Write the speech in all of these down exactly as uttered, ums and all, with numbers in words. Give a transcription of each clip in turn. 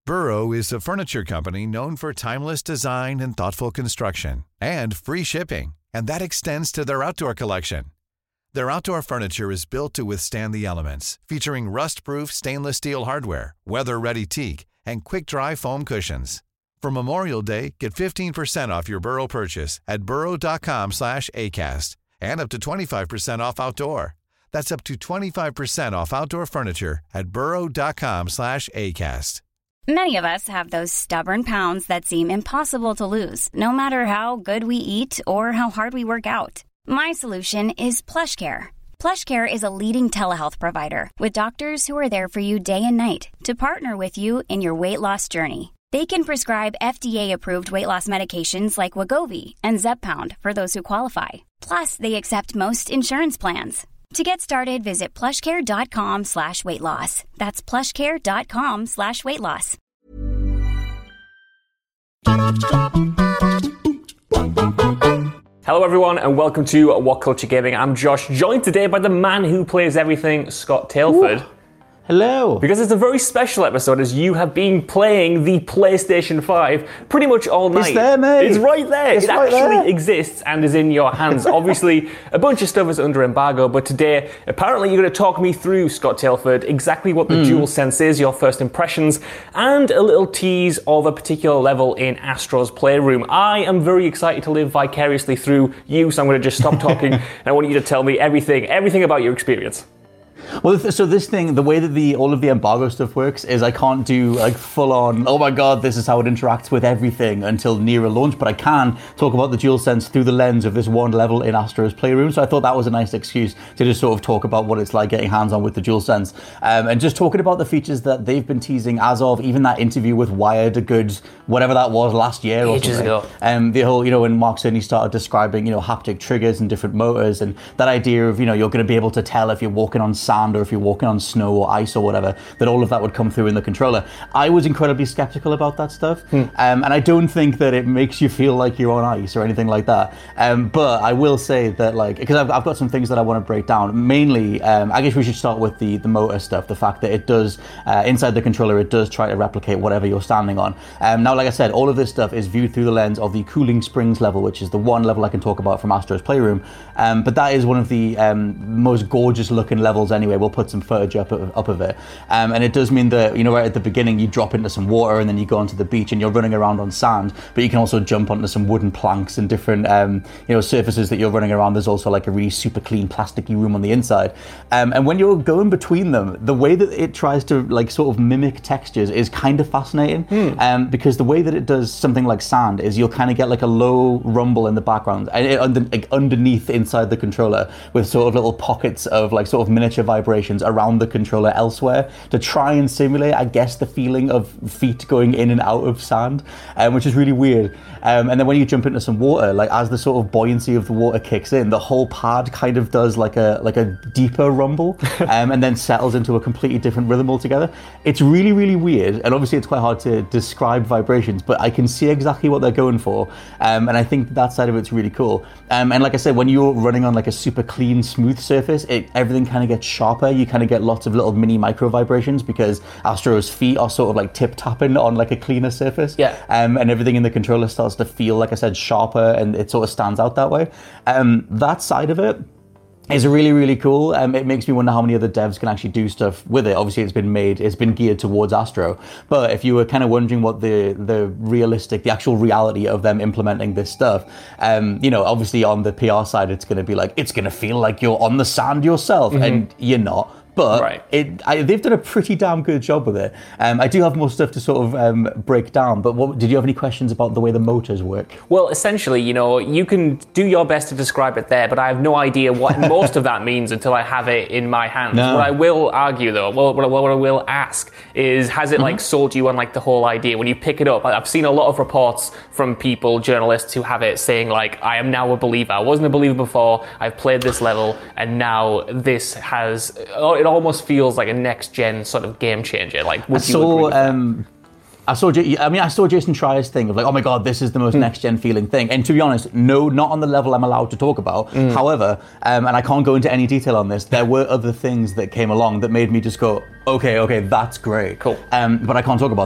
Burrow is a furniture company known for timeless design and thoughtful construction, and free shipping, and that extends to their outdoor collection. Their outdoor furniture is built to withstand the elements, featuring rust-proof stainless steel hardware, weather-ready teak, and quick-dry foam cushions. For Memorial Day, get fifteen percent off your Burrow purchase at burrow.com slash ACAST and up to twenty-five percent off outdoor. That's up to twenty-five percent off outdoor furniture at burrow.com slash ACAST. Many of us have those stubborn pounds that seem impossible to lose, no matter how good we eat or how hard we work out. My solution is PlushCare. PlushCare is a leading telehealth provider with doctors who are there for you day and night to partner with you in your weight loss journey. They can prescribe F D A-approved weight loss medications like Wegovy and Zepbound for those who qualify. Plus, they accept most insurance plans. To get started, visit plushcare.com slash weight loss. That's plushcare.com slash weight loss. Hello everyone and welcome to What Culture Gaming. I'm Josh, joined today by the man who plays everything, Scott Tailford. Ooh. Hello. Because it's a very special episode as you have been playing the PlayStation five pretty much all night. It's there, mate. It's right there. It's it right actually there. exists and is in your hands. Obviously, a bunch of stuff is under embargo, but today, apparently you're going to talk me through, Scott Tailford, exactly what the mm. DualSense is, your first impressions, and a little tease of a particular level in Astro's Playroom. I am very excited to live vicariously through you, so I'm going to just stop talking and I want you to tell me everything, everything about your experience. Well, so this thing, the way that the all of the embargo stuff works is I can't do like full on, oh my god, this is how it interacts with everything until nearer launch, but I can talk about the DualSense through the lens of this one level in Astro's Playroom. So I thought that was a nice excuse to just sort of talk about what it's like getting hands on with the DualSense, um, and just talking about the features that they've been teasing as of even that interview with Wired, a good whatever that was last year or ages something. ago. Um, the whole, you know, when Mark Cerny started describing, you know, haptic triggers and different motors, and that idea of, you know, you're going to be able to tell if you're walking on sand or if you're walking on snow or ice or whatever, that all of that would come through in the controller. I was incredibly skeptical about that stuff, hmm. um, and I don't think that it makes you feel like you're on ice or anything like that. Um, but I will say that, like, because I've, I've got some things that I want to break down. Mainly, um, I guess we should start with the the motor stuff. The fact that it does uh, inside the controller, it does try to replicate whatever you're standing on. Um, now, like I said, all of this stuff is viewed through the lens of the Cooling Springs level, which is the one level I can talk about from Astro's Playroom. Um, but that is one of the um, most gorgeous looking levels anyway. We'll put some footage up of, up of it. Um, and it does mean that, you know, right at the beginning you drop into some water and then you go onto the beach and you're running around on sand, but you can also jump onto some wooden planks and different, um, you know, surfaces that you're running around. There's also like a really super clean plasticky room on the inside. Um, and when you're going between them, the way that it tries to like sort of mimic textures is kind of fascinating. Hmm. Um, because the way that it does something like sand is you'll kind of get like a low rumble in the background and it, under, like underneath inside the controller with sort of little pockets of like sort of miniature vibrations around the controller elsewhere to try and simulate, I guess, the feeling of feet going in and out of sand, um, which is really weird. Um, and then when you jump into some water, like as the sort of buoyancy of the water kicks in, the whole pad kind of does like a like a deeper rumble, um, and then settles into a completely different rhythm altogether. It's really, really weird, and obviously it's quite hard to describe vibrations, but I can see exactly what they're going for, um, and I think that side of it's really cool. Um, and like I said, when you're running on like a super clean, smooth surface, it everything kind of gets sharper. You kind of get lots of little mini micro vibrations because Astro's feet are sort of like tip tapping on like a cleaner surface. Yeah. Um, and everything in the controller starts to feel, like I said, sharper, and it sort of stands out that way. Um, that side of it is really, really cool. Um, it makes me wonder how many other devs can actually do stuff with it. Obviously, it's been made, it's been geared towards Astro. But if you were kind of wondering what the the realistic, the actual reality of them implementing this stuff, um, you know, obviously on the P R side, it's going to be like, it's going to feel like you're on the sand yourself, mm-hmm. and you're not. But right. it, I, they've done a pretty damn good job with it. Um, I do have more stuff to sort of um, break down, but what, did you have any questions about the way the motors work? Well, essentially, you know, you can do your best to describe it there, but I have no idea what most of that means until I have it in my hands. No. What I will argue, though, well, what, what I will ask is, has it, mm-hmm. like, sold you on, like, the whole idea? When you pick it up, I've seen a lot of reports from people, journalists, who have it saying, like, I am now a believer. I wasn't a believer before, I've played this level, and now this has... Oh, it almost feels like a next-gen sort of game changer. Like, would I you saw, agree with that? Um, I saw, I mean, I saw Jason Schreier's thing of like, oh my god, this is the most mm. next-gen feeling thing. And to be honest, no, not on the level I'm allowed to talk about. Mm. However, um, and I can't go into any detail on this, there were other things that came along that made me just go, okay, okay, that's great. Cool. Um, but I can't talk about that.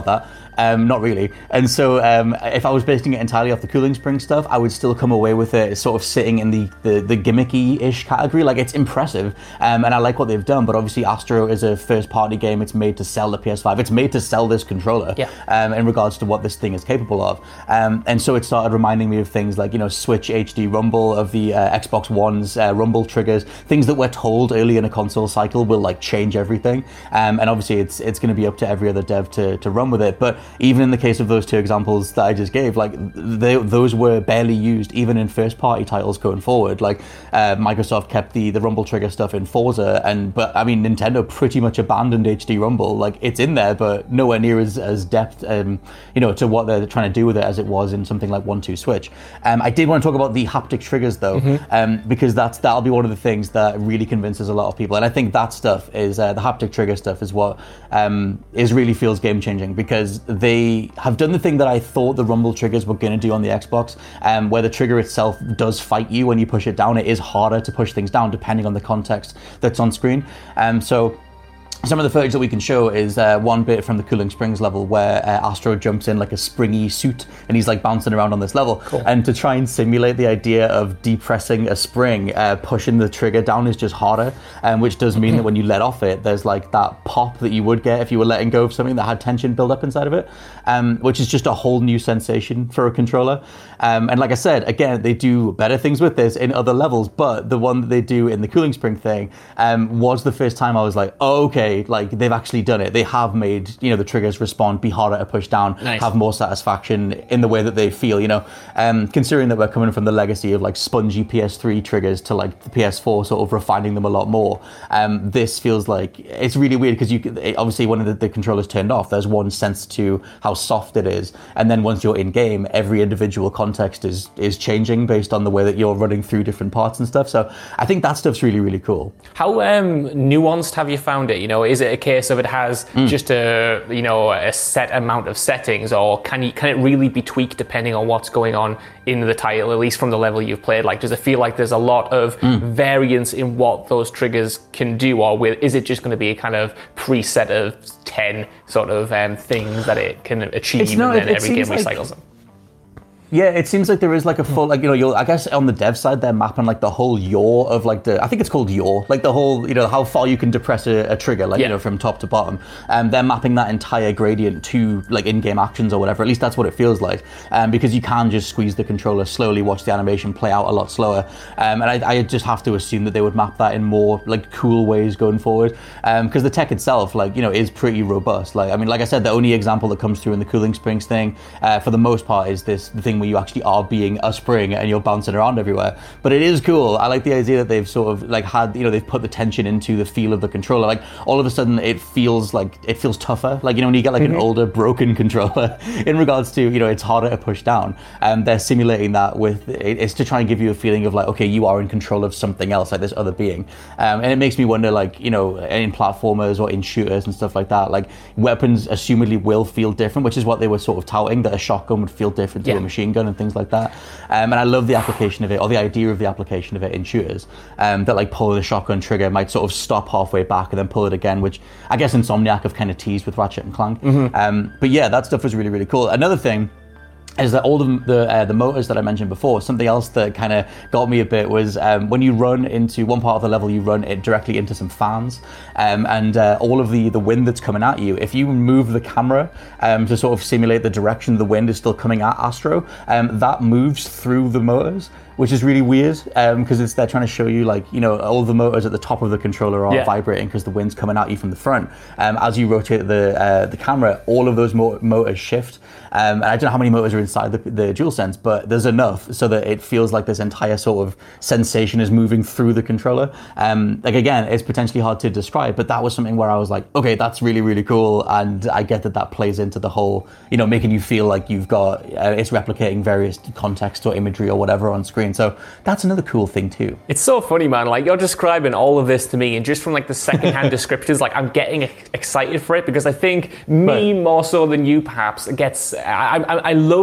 Um, not really. And so um, if I was basing it entirely off the Cooling Spring stuff, I would still come away with it sort of sitting in the, the, the gimmicky-ish category. Like, it's impressive, um, and I like what they've done, but obviously Astro is a first-party game. It's made to sell the P S five. It's made to sell this controller yeah. um, in regards to what this thing is capable of. Um, and so it started reminding me of things like, you know, Switch H D Rumble, of the uh, Xbox One's uh, Rumble triggers, things that we're told early in a console cycle will, like, change everything. Um, and obviously it's it's going to be up to every other dev to, to run with it. But even in the case of those two examples that I just gave, like, they, those were barely used even in first-party titles going forward. Like, uh, Microsoft kept the, the Rumble trigger stuff in Forza, and but I mean, Nintendo pretty much abandoned H D Rumble. Like, it's in there, but nowhere near as, as depth, um, you know, to what they're trying to do with it as it was in something like one two Switch. Um, I did want to talk about the haptic triggers, though, mm-hmm. um, because that's that'll be one of the things that really convinces a lot of people. And I think that stuff is, uh, the haptic trigger stuff is what um, is really feels game-changing, because they have done the thing that I thought the Rumble triggers were going to do on the Xbox, um, where the trigger itself does fight you when you push it down. It is harder to push things down depending on the context that's on screen. Um, so some of the footage that we can show is uh, one bit from the Cooling Springs level where uh, Astro jumps in like a springy suit and he's like bouncing around on this level. Cool. And to try and simulate the idea of depressing a spring, uh, pushing the trigger down is just harder, um, which does mean that when you let off it, there's like that pop that you would get if you were letting go of something that had tension build up inside of it, um, which is just a whole new sensation for a controller. Um, and like I said, again, they do better things with this in other levels, but the one that they do in the Cooling Spring thing um, was the first time I was like, oh, okay, like they've actually done it. They have made, you know, the triggers respond, be harder to push down, nice. Have more satisfaction in the way that they feel, you know, um, considering that we're coming from the legacy of like spongy P S three triggers to like the P S four, sort of refining them a lot more. Um, this feels like, it's really weird because you obviously when the, the controller's turned off, there's one sense to how soft it is. And then once you're in game, every individual context is, is changing based on the way that you're running through different parts and stuff. So I think that stuff's really, really cool. How um, nuanced have you found it? You know, is it a case of it has mm. just a, you know, a set amount of settings, or can you can it really be tweaked depending on what's going on in the title, at least from the level you've played? Like, does it feel like there's a lot of mm. variance in what those triggers can do, or will, is it just going to be a kind of preset of ten sort of um, things that it can achieve, not, and then every game recycles like- them? Yeah, it seems like there is like a full, like, you know, you'll, I guess on the dev side, they're mapping like the whole yaw of like the, I think it's called yaw, like the whole, you know, how far you can depress a, a trigger, like, yeah. you know, from top to bottom. Um, they're mapping that entire gradient to like in-game actions or whatever. At least that's what it feels like. Um, because you can just squeeze the controller slowly, watch the animation play out a lot slower. Um, and I, I just have to assume that they would map that in more like cool ways going forward. Um, because the tech itself, like, you know, is pretty robust. Like, I mean, like I said, the only example that comes through in the Cooling Springs thing, uh, for the most part, is this the thing where you actually are being a spring and you're bouncing around everywhere. But it is cool. I like the idea that they've sort of like had, you know, they've put the tension into the feel of the controller. Like all of a sudden it feels like, it feels tougher. Like, you know, when you get like mm-hmm. an older broken controller in regards to, you know, it's harder to push down. And they're simulating that with, it's to try and give you a feeling of like, okay, you are in control of something else, like this other being. Um, and it makes me wonder, like, you know, in platformers or in shooters and stuff like that, like weapons assumedly will feel different, which is what they were sort of touting, that a shotgun would feel different to yeah. a machine gun and things like that. Um, and I love the application of it, or the idea of the application of it in shooters, um, that like pulling the shotgun trigger might sort of stop halfway back and then pull it again, which I guess Insomniac have kind of teased with Ratchet and Clank. Mm-hmm. Um, but yeah, that stuff was really, really cool. Another thing is that all the the, uh, the motors that I mentioned before, something else that kind of got me a bit was um, when you run into one part of the level, you run it directly into some fans, um, and uh, all of the, the wind that's coming at you, if you move the camera um, to sort of simulate the direction the wind is still coming at Astro, um, that moves through the motors, which is really weird because um, it's they're trying to show you, like, you know, all the motors at the top of the controller are yeah. vibrating because the wind's coming at you from the front. Um, as you rotate the uh, the camera, all of those mo- motors shift. Um, and I don't know how many motors are inside the, the DualSense, but there's enough so that it feels like this entire sort of sensation is moving through the controller. Um, like, again, it's potentially hard to describe, but that was something where I was like, okay, that's really, really cool. And I get that that plays into the whole, you know, making you feel like you've got, uh, it's replicating various context or imagery or whatever on screen. So that's another cool thing too. It's so funny, man. Like, you're describing all of this to me, and just from like the secondhand descriptors, like I'm getting excited for it, because I think me right. more so than you perhaps gets, I, I, I love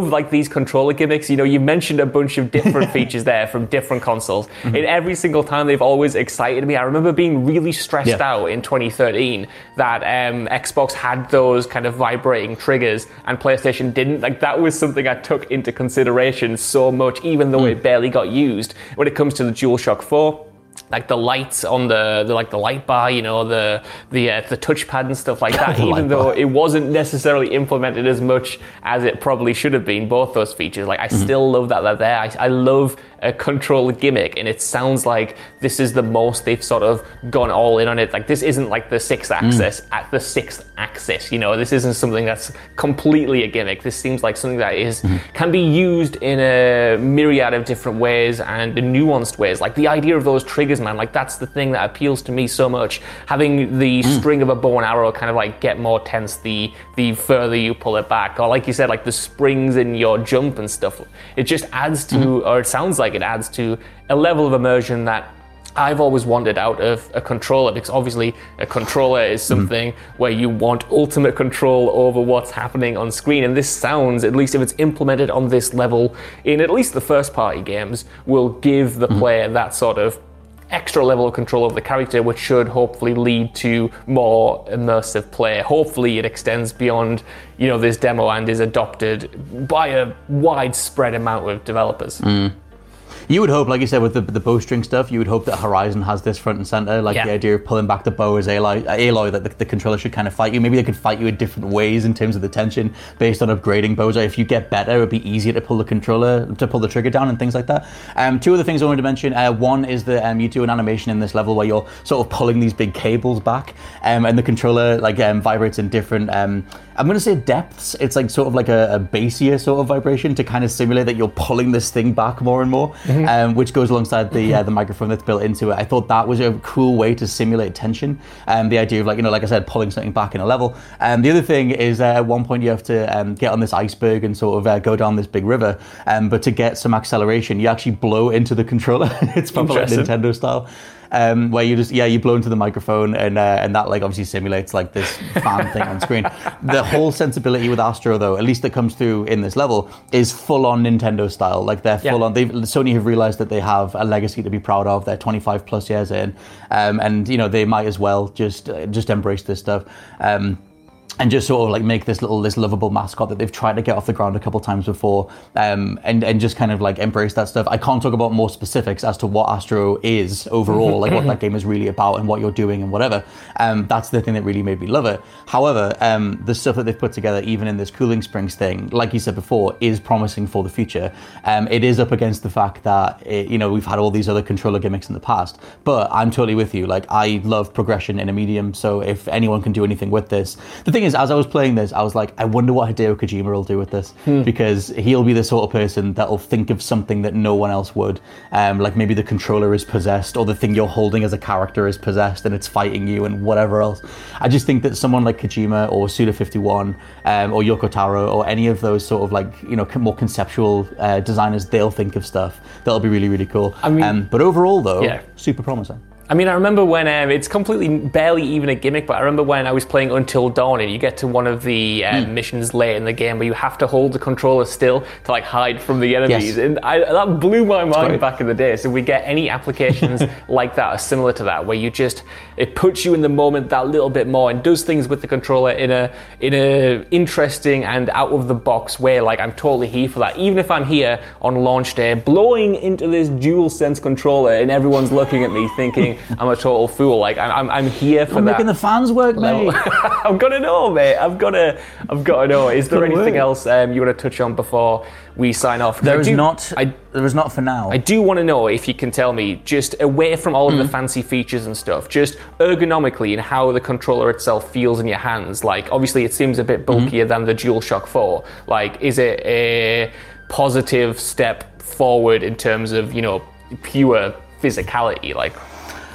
love like these controller gimmicks. You know, you mentioned a bunch of different features there from different consoles. Mm-hmm. And every single time they've always excited me. I remember being really stressed yeah. out in twenty thirteen that um, Xbox had those kind of vibrating triggers and PlayStation didn't. Like that was something I took into consideration so much, even though mm. it barely got used. When it comes to the DualShock four, like the lights on the, the like the light bar, you know, the the uh, the touchpad and stuff like that. Even though it wasn't necessarily implemented as much as it probably should have been, both those features, like I mm-hmm. still love that they're there. I, I love a controller gimmick, and it sounds like this is the most they've sort of gone all in on it. Like this isn't like the sixth axis mm. at the sixth axis. You know, this isn't something that's completely a gimmick. This seems like something that is mm. can be used in a myriad of different ways and in nuanced ways. Like the idea of those triggers, man, like that's the thing that appeals to me so much. Having the mm. string of a bow and arrow kind of like get more tense the the further you pull it back, or like you said, like the springs in your jump and stuff. It just adds to, mm. or it sounds like it adds to a level of immersion that I've always wanted out of a controller, because obviously a controller is something mm-hmm. where you want ultimate control over what's happening on screen, and this sounds, at least if it's implemented on this level in at least the first party games, will give the mm-hmm. player that sort of extra level of control over the character, which should hopefully lead to more immersive play. Hopefully it extends beyond, you know, this demo and is adopted by a widespread amount of developers. Mm. You would hope, like you said, with the, the bowstring stuff, you would hope that Horizon has this front and center, like yeah. the idea of pulling back the bow as Aloy, Aloy that the, the controller should kind of fight you. Maybe they could fight you in different ways in terms of the tension based on upgrading bows. If you get better, it would be easier to pull the controller, to pull the trigger down and things like that. Um, two other things I wanted to mention. Uh, one is that um, you do an animation in this level where you're sort of pulling these big cables back, um, and the controller like um, vibrates in different, um, I'm going to say depths. It's like sort of like a, a bassier sort of vibration to kind of simulate that you're pulling this thing back more and more, mm-hmm. um, which goes alongside the uh, the microphone that's built into it. I thought that was a cool way to simulate tension. Um, the idea of like, you know, like I said, pulling something back in a level. Um, the other thing is uh, at one point you have to um, get on this iceberg and sort of uh, go down this big river. Um, but to get some acceleration, you actually blow into the controller. It's probably like Nintendo style. Um, where you just, yeah, you blow into the microphone and uh, and that like obviously simulates like this fan thing on screen. The whole sensibility with Astro though, at least that comes through in this level, is full on Nintendo style. Like they're full yeah. on, they've, Sony have realized that they have a legacy to be proud of. They're twenty-five plus years in, um, and you know, they might as well just uh, just embrace this stuff. Um, And just sort of like make this little, this lovable mascot that they've tried to get off the ground a couple times before, um, and and just kind of like embrace that stuff. I can't talk about more specifics as to what Astro is overall, like what that game is really about and what you're doing and whatever. Um, that's the thing that really made me love it. However, um, the stuff that they've put together, even in this Cooling Springs thing, like you said before, is promising for the future. Um, it is up against the fact that it, you know, we've had all these other controller gimmicks in the past, but I'm totally with you. Like I love progression in a medium, so if anyone can do anything with this, the thing is, as I was playing this, I was like, I wonder what Hideo Kojima will do with this, hmm. because he'll be the sort of person that will think of something that no one else would. Um, like maybe the controller is possessed, or the thing you're holding as a character is possessed and it's fighting you and whatever else. I just think that someone like Kojima or Suda fifty-one um, or Yoko Taro or any of those sort of like, you know, more conceptual uh, designers, they'll think of stuff that'll be really, really cool. I mean, um, but overall though, yeah. super promising. I mean, I remember when, um, it's completely, barely even a gimmick, but I remember when I was playing Until Dawn and you get to one of the uh, mm. missions late in the game where you have to hold the controller still to like hide from the enemies. Yes. And I, that blew my mind back in the day. So we get any applications like that or similar to that, where you just, it puts you in the moment that little bit more and does things with the controller in a, in a interesting and out of the box way. Like I'm totally here for that. Even if I'm here on launch day, blowing into this DualSense controller and everyone's looking at me thinking, I'm a total fool. Like I'm, I'm here for I'm that. Making the fans work, mate. I've got to know, mate. I've got to, I've got to know. Is there anything work. else um, you want to touch on before we sign off? There is do, not. I, there is not for now. I do want to know if you can tell me, just away from all of mm. the fancy features and stuff, just ergonomically and how the controller itself feels in your hands. Like obviously, it seems a bit bulkier mm-hmm. than the DualShock four. Like, is it a positive step forward in terms of, you know, pure physicality? Like.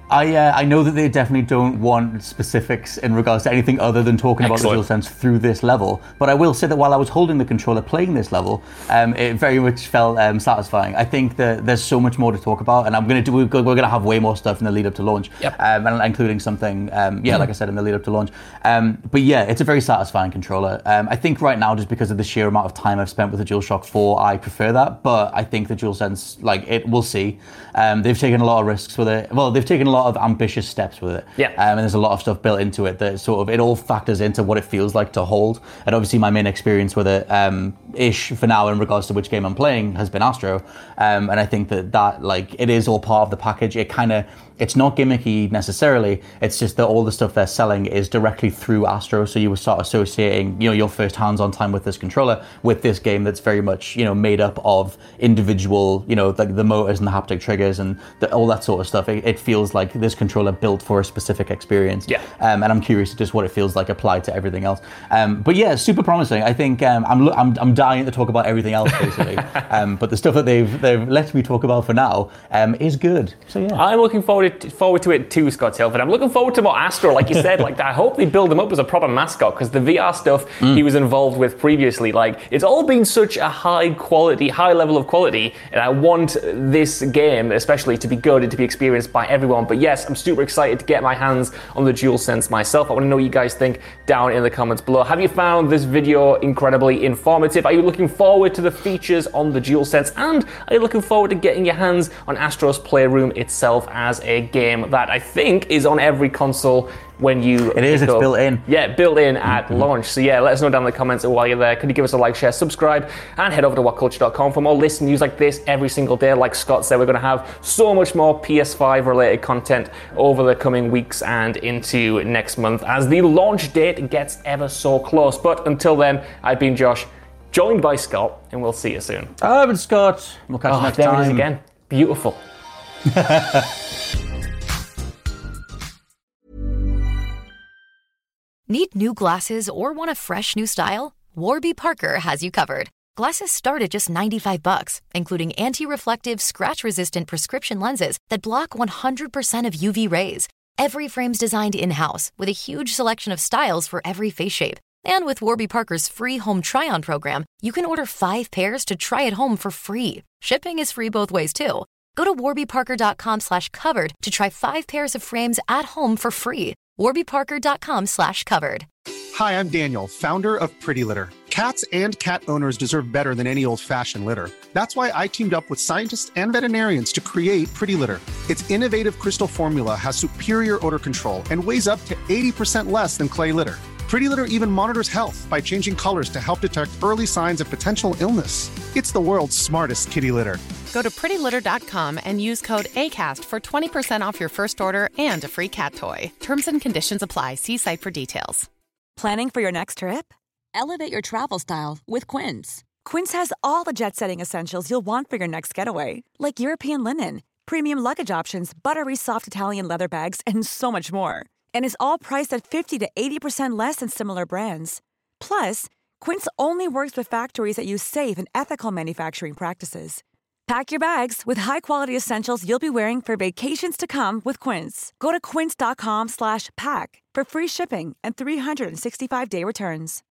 I uh, I know that they definitely don't want specifics in regards to anything other than talking Excellent. about the DualSense through this level. But I will say that while I was holding the controller playing this level, um, it very much felt um, satisfying. I think that there's so much more to talk about, and I'm gonna do. We're gonna have way more stuff in the lead up to launch, yep. um, and including something, um, yeah, mm. like I said, in the lead up to launch. Um, but yeah, it's a very satisfying controller. Um, I think right now, just because of the sheer amount of time I've spent with the DualShock four, I prefer that. But I think the DualSense, like it, we'll see. Um, they've taken a lot of risks with it. Well, they've taken a lot of ambitious steps with it. Yeah. Um, and there's a lot of stuff built into it that sort of, it all factors into what it feels like to hold. And obviously my main experience with it, um, ish for now in regards to which game I'm playing has been Astro. Um, and I think that that, like, it is all part of the package. It kind of, it's not gimmicky necessarily. It's just that all the stuff they're selling is directly through Astro. So you will start associating, you know, your first hands-on time with this controller with this game that's very much, you know, made up of individual, you know, like the motors and the haptic triggers and the, all that sort of stuff. It, it feels like this controller built for a specific experience. Yeah. Um, and I'm curious just what it feels like applied to everything else. Um, but yeah, super promising. I think um, I'm, I'm I'm dying to talk about everything else basically. um, but the stuff that they've they've let me talk about for now um, is good. So yeah. I'm looking forward forward to it too, Scott Tilford. I'm looking forward to more Astro, like you said. Like I hope they build him up as a proper mascot, because the V R stuff mm. he was involved with previously, like it's all been such a high quality, high level of quality, and I want this game especially to be good and to be experienced by everyone. But yes, I'm super excited to get my hands on the DualSense myself. I want to know what you guys think down in the comments below. Have you found this video incredibly informative? Are you looking forward to the features on the DualSense, and are you looking forward to getting your hands on Astro's Playroom itself as a game that I think is on every console when you... It is, it's built in. Yeah, built in at mm-hmm. launch. So yeah, let us know down in the comments while you're there. Could you give us a like, share, subscribe, and head over to what culture dot com for more lists and news like this every single day. Like Scott said, we're going to have so much more P S five related content over the coming weeks and into next month as the launch date gets ever so close. But until then, I've been Josh, joined by Scott, and we'll see you soon. I've been Scott. We'll catch oh, you next there time. It is again. Beautiful. Need new glasses or want a fresh new style? Warby Parker has you covered. Glasses start at just ninety-five bucks, including anti-reflective, scratch-resistant prescription lenses that block one hundred percent of U V rays. Every frame's designed in-house with a huge selection of styles for every face shape. And with Warby Parker's free home try-on program, you can order five pairs to try at home for free. Shipping is free both ways, too. Go to warby parker dot com slash covered to try five pairs of frames at home for free. warby parker dot com slash covered. Hi, I'm Daniel, founder of Pretty Litter. Cats and cat owners deserve better than any old-fashioned litter. That's why I teamed up with scientists and veterinarians to create Pretty Litter. Its innovative crystal formula has superior odor control and weighs up to eighty percent less than clay litter. Pretty Litter even monitors health by changing colors to help detect early signs of potential illness. It's the world's smartest kitty litter. Go to pretty litter dot com and use code ACAST for twenty percent off your first order and a free cat toy. Terms and conditions apply. See site for details. Planning for your next trip? Elevate your travel style with Quince. Quince has all the jet-setting essentials you'll want for your next getaway, like European linen, premium luggage options, buttery soft Italian leather bags, and so much more. And is all priced at fifty to eighty percent less than similar brands. Plus, Quince only works with factories that use safe and ethical manufacturing practices. Pack your bags with high-quality essentials you'll be wearing for vacations to come with Quince. Go to quince dot com slash pack for free shipping and three sixty-five day returns.